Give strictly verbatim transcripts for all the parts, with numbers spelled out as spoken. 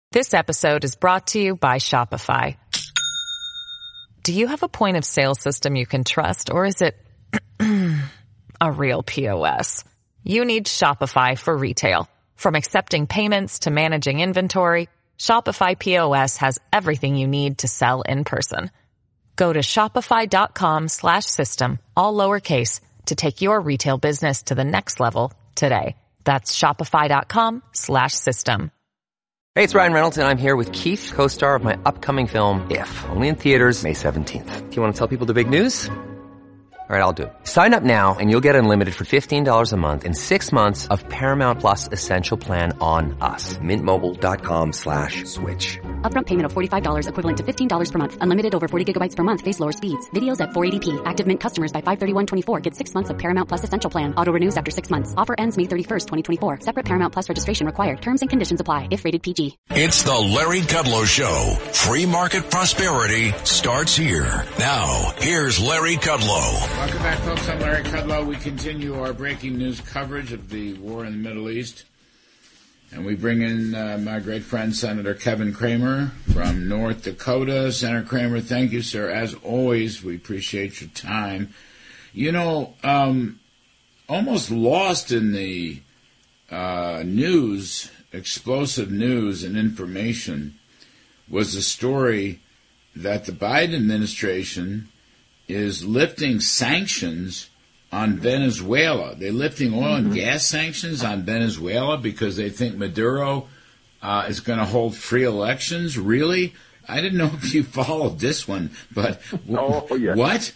This episode is brought to you by Shopify. Do you have a point of sale system you can trust, or is it a real P O S? You need Shopify for retail. From accepting payments to managing inventory, Shopify P O S has everything you need to sell in person. Go to shopify.com slash system, all lowercase, to take your retail business to the next level today. That's shopify.com slash system. Hey, it's Ryan Reynolds, and I'm here with Keith, co-star of my upcoming film, If, only in theaters May seventeenth. Do you want to tell people the big news? All right, I'll do it. Sign up now and you'll get unlimited for fifteen dollars a month and six months of Paramount Plus Essential Plan on us. Mintmobile.com slash switch. Upfront payment of forty-five dollars equivalent to fifteen dollars per month. Unlimited over forty gigabytes per month. Face lower speeds. Videos at four eighty p. Active Mint customers by five thirty-one twenty-four get six months of Paramount Plus Essential Plan. Auto renews after six months. Offer ends May thirty-first, twenty twenty-four. Separate Paramount Plus registration required. Terms and conditions apply if rated P G. It's the Larry Kudlow Show. Free market prosperity starts here. Now, here's Larry Kudlow. Welcome back, folks. I'm Larry Kudlow. We continue our breaking news coverage of the war in the Middle East. And we bring in uh, my great friend, Senator Kevin Cramer from North Dakota. Senator Cramer, thank you, sir. As always, we appreciate your time. You know, um, almost lost in the uh, news, explosive news and information, was the story that the Biden administration is lifting sanctions on Venezuela. They're lifting oil and gas sanctions on Venezuela because they think Maduro uh, is going to hold free elections. Really? I didn't know if you followed this one, but w- oh, yeah. What?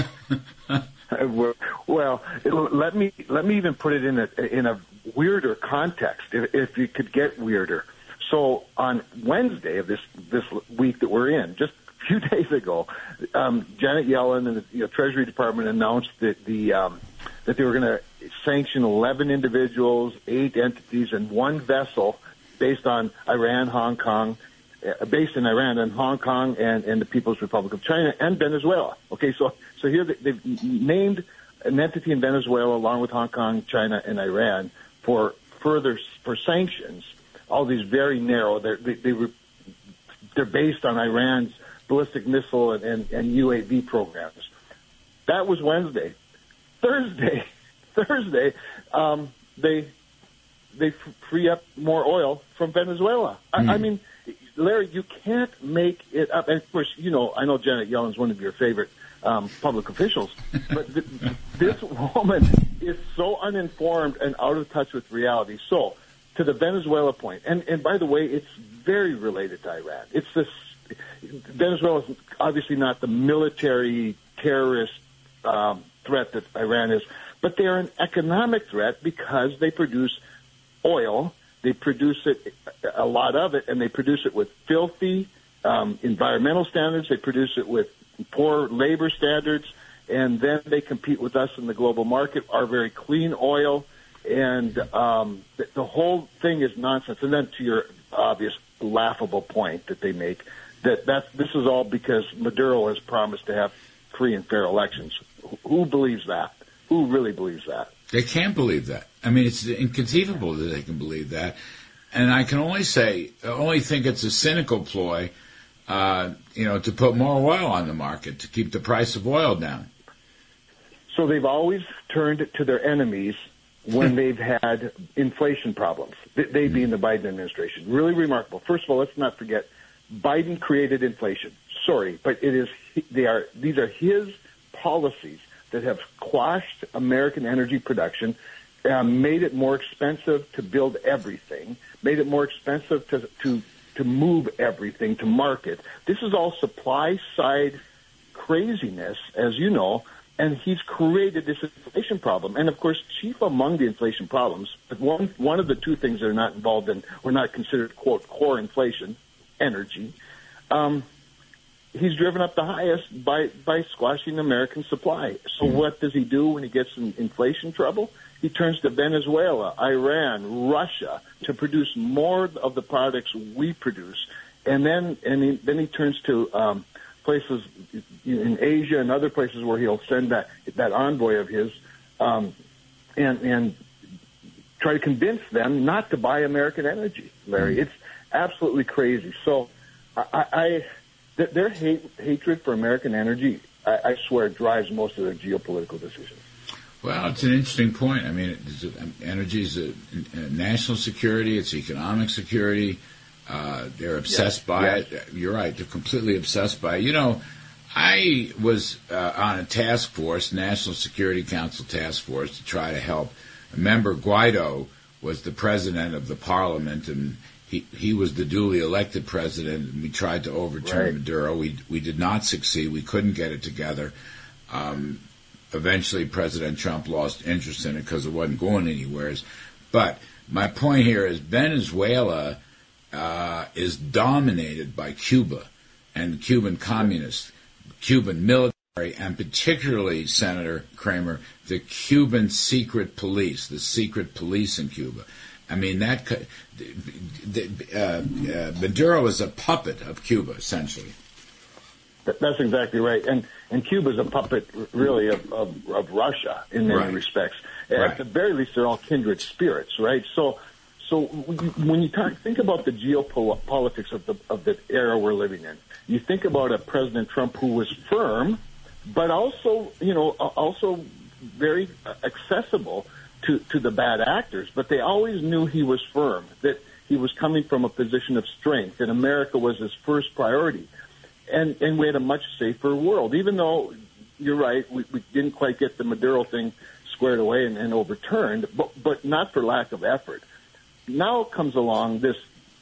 Well, let me let me even put it in a in a weirder context, if, if you could get weirder. So on Wednesday of this this week that we're in, just a few days ago, um, Janet Yellen and the you know, Treasury Department announced that the um, that they were going to sanction eleven individuals, eight entities, and one vessel based on Iran, Hong Kong, uh, based in Iran and Hong Kong, and, and the People's Republic of China and Venezuela. Okay, so so here they, they've named an entity in Venezuela along with Hong Kong, China, and Iran for further for sanctions. All these very narrow. They're, they they were they're based on Iran's ballistic missile and, and, and U A V programs. That was Wednesday. Thursday, Thursday, um, they they free up more oil from Venezuela. Mm. I, I mean, Larry, you can't make it up. And of course, you know, I know Janet Yellen's one of your favorite um, public officials, but th- this woman is so uninformed and out of touch with reality. So, to the Venezuela point, and, and by the way, it's very related to Iran. It's this, Venezuela is obviously not the military terrorist um, threat that Iran is, but they are an economic threat because they produce oil, they produce it, a lot of it, and they produce it with filthy um, environmental standards, they produce it with poor labor standards, and then they compete with us in the global market, our very clean oil. And um, the, the whole thing is nonsense. And then to your obvious laughable point that they make, that that's, this is all because Maduro has promised to have free and fair elections. Who believes that? Who really believes that? They can't believe that. I mean, it's inconceivable that they can believe that. And I can only say, I only think it's a cynical ploy, uh, you know, to put more oil on the market, to keep the price of oil down. So they've always turned to their enemies when they've had inflation problems, they being the Biden administration. Really remarkable. First of all, let's not forget, Biden created inflation. Sorry, but it is they are these are his policies that have quashed American energy production, um, made it more expensive to build everything, made it more expensive to to to move everything to market. This is all supply side craziness, as you know. And he's created this inflation problem. And, of course, chief among the inflation problems, but one one of the two things that are not involved in, or not considered, quote, core inflation, energy, um, he's driven up the highest by, by squashing American supply. So mm-hmm. what does he do when he gets in inflation trouble? He turns to Venezuela, Iran, Russia to produce more of the products we produce. And then and he, then he turns to um, – places in Asia and other places where he'll send that that envoy of his um, and and try to convince them not to buy American energy, Larry. It's absolutely crazy. So I, I their hate, hatred for American energy, I, I swear, drives most of their geopolitical decisions. Well, it's an interesting point. I mean, energy is a, a national security. It's economic security. Uh, they're obsessed yes, by yes. it. You're right. They're completely obsessed by it. You know, I was uh, on a task force, National Security Council task force, to try to help. Remember, Guaido was the president of the parliament, and he, he was the duly elected president, and we tried to overturn right. Maduro. We we did not succeed. We couldn't get it together. Um, eventually, President Trump lost interest in it because it wasn't going anywhere. But my point here is Venezuela uh, is dominated by Cuba and the Cuban communists, Cuban military, and particularly, Senator Kramer, the Cuban secret police, the secret police in Cuba. I mean, that uh, uh, Maduro is a puppet of Cuba, essentially. That's exactly right. And and Cuba's a puppet, really, of, of, of Russia in many right. respects. Right. At the very least, they're all kindred spirits, right? So so when you talk, think about the geopolitics of the of the era we're living in, you think about a President Trump who was firm, but also, you know, also very accessible to, to the bad actors. But they always knew he was firm, that he was coming from a position of strength, and America was his first priority. And and we had a much safer world, even though you're right, we, we didn't quite get the Maduro thing squared away and, and overturned, but but not for lack of effort. Now comes along this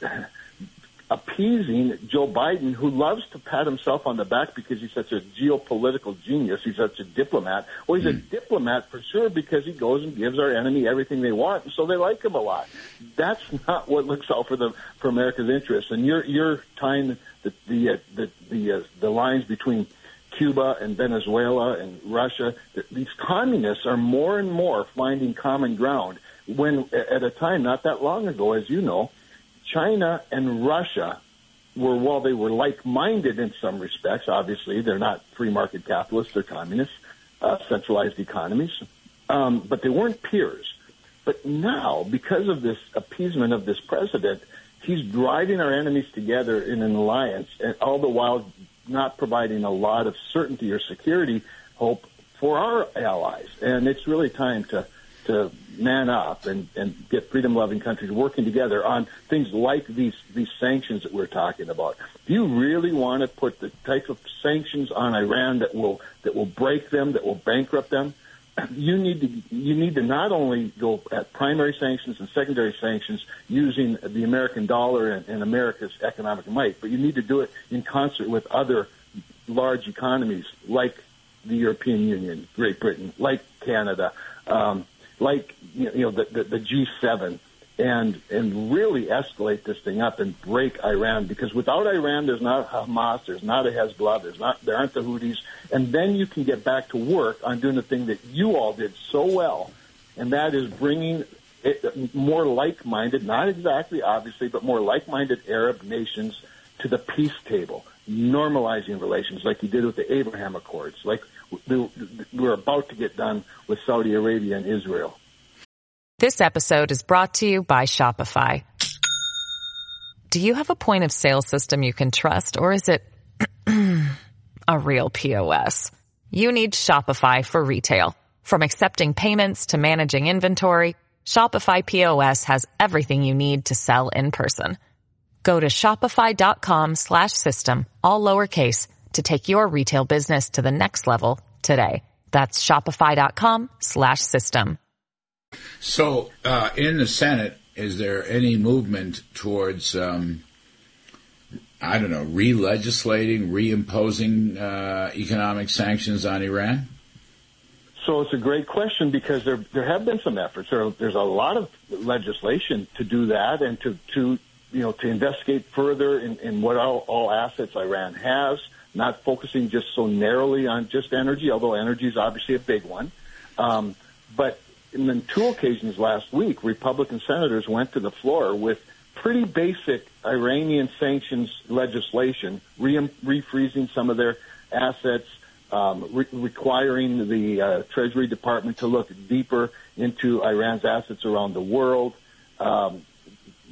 appeasing Joe Biden, who loves to pat himself on the back because he's such a geopolitical genius. He's such a diplomat. Well, he's mm. a diplomat for sure because he goes and gives our enemy everything they want, and so they like him a lot. That's not what looks out for the for America's interests. And you're you're tying the the uh, the the, uh, the lines between Cuba and Venezuela and Russia. These communists are more and more finding common ground. When at a time not that long ago, as you know, China and Russia were, while they were like-minded in some respects, obviously they're not free market capitalists, they're communists, uh, centralized economies, um, but they weren't peers. But now, because of this appeasement of this president, he's driving our enemies together in an alliance, and all the while not providing a lot of certainty or security hope for our allies. And it's really time to to man up and, and get freedom-loving countries working together on things like these these sanctions that we're talking about. Do you really want to put the type of sanctions on Iran that will that will break them, that will bankrupt them? You need to you need to not only go at primary sanctions and secondary sanctions using the American dollar and, and America's economic might, but you need to do it in concert with other large economies like the European Union, Great Britain, like Canada, um, like you know the, the, the G seven, and and really escalate this thing up and break Iran, because without Iran, there's not Hamas, there's not a Hezbollah, there's not there aren't the Houthis, and then you can get back to work on doing the thing that you all did so well, and that is bringing it, more like-minded, not exactly obviously, but more like-minded Arab nations to the peace table, normalizing relations like you did with the Abraham Accords, like we're about to get done with Saudi Arabia and Israel. This episode is brought to you by Shopify. Do you have a point of sale system you can trust, or is it a real P O S? You need Shopify for retail. From accepting payments to managing inventory, Shopify P O S has everything you need to sell in person. Go to shopify.com slash system, all lowercase, to take your retail business to the next level today. That's shopify.com slash system. So, uh, in the Senate, is there any movement towards, um, I don't know, re-legislating, re-imposing uh, economic sanctions on Iran? So it's a great question, because there there have been some efforts. There, there's a lot of legislation to do that, and to, to you know, to investigate further in, in what all, all assets Iran has, not focusing just so narrowly on just energy, although energy is obviously a big one. Um, but in the two occasions last week, Republican senators went to the floor with pretty basic Iranian sanctions legislation, re- refreezing some of their assets, um, re- requiring the uh, Treasury Department to look deeper into Iran's assets around the world, um,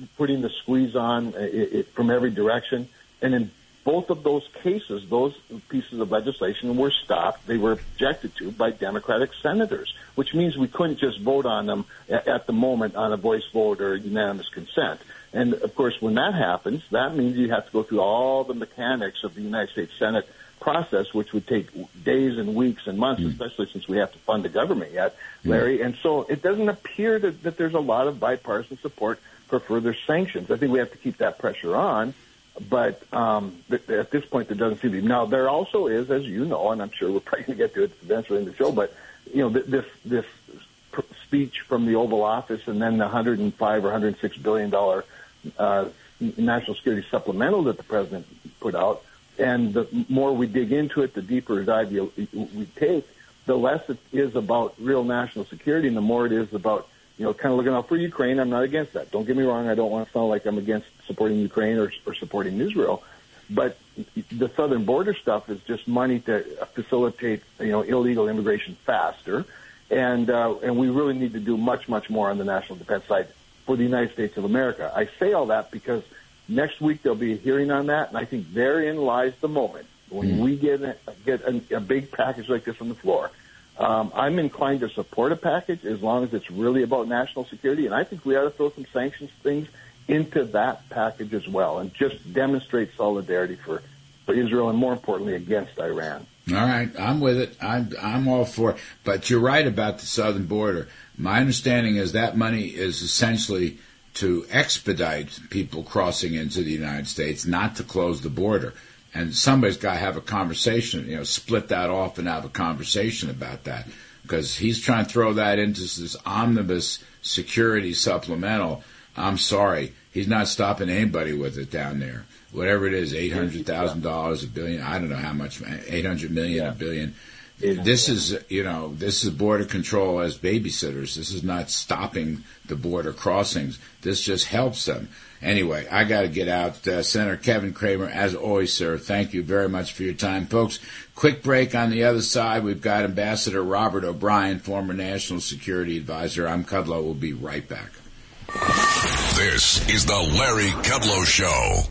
putting the squeeze on it, it, from every direction. And in both of those cases, those pieces of legislation were stopped. They were objected to by Democratic senators, which means we couldn't just vote on them at, at the moment on a voice vote or unanimous consent. And, of course, when that happens, that means you have to go through all the mechanics of the United States Senate process, which would take days and weeks and months, mm. especially since we have to fund the government yet, Larry. Mm. And so it doesn't appear that, that there's a lot of bipartisan support for further sanctions. I think we have to keep that pressure on. But um, th- at this point, there doesn't seem to be. Now, there also is, as you know, and I'm sure we're probably going to get to it eventually in the show, but, you know, th- this this pr- speech from the Oval Office and then the one hundred five or one hundred six billion dollars uh, national security supplemental that the president put out, and the more we dig into it, the deeper dive we take, the less it is about real national security and the more it is about, you know, kind of looking out for Ukraine. I'm not against that. Don't get me wrong. I don't want to sound like I'm against supporting Ukraine or, or supporting Israel. But the southern border stuff is just money to facilitate, you know, illegal immigration faster. And, uh, and we really need to do much, much more on the national defense side for the United States of America. I say all that because next week there'll be a hearing on that. And I think therein lies the moment when mm-hmm. we get, a, get a, a big package like this on the floor. Um, I'm inclined to support a package as long as it's really about national security, and I think we ought to throw some sanctions things into that package as well and just demonstrate solidarity for, for Israel and, more importantly, against Iran. All right, I'm with it. I'm, I'm all for it. But you're right about the southern border. My understanding is that money is essentially to expedite people crossing into the United States, not to close the border. And somebody's got to have a conversation, you know, split that off and have a conversation about that. Because he's trying to throw that into this omnibus security supplemental. I'm sorry. He's not stopping anybody with it down there. Whatever it is, eight hundred thousand dollars, a billion, I don't know how much, eight hundred million dollars, yeah. a billion. This is, you know, this is border control as babysitters. This is not stopping the border crossings. This just helps them. Anyway, I got to get out. Uh, Senator Kevin Cramer, as always, sir, thank you very much for your time. Folks, quick break on the other side. We've got Ambassador Robert O'Brien, former National Security Advisor. I'm Kudlow. We'll be right back. This is the Larry Kudlow Show.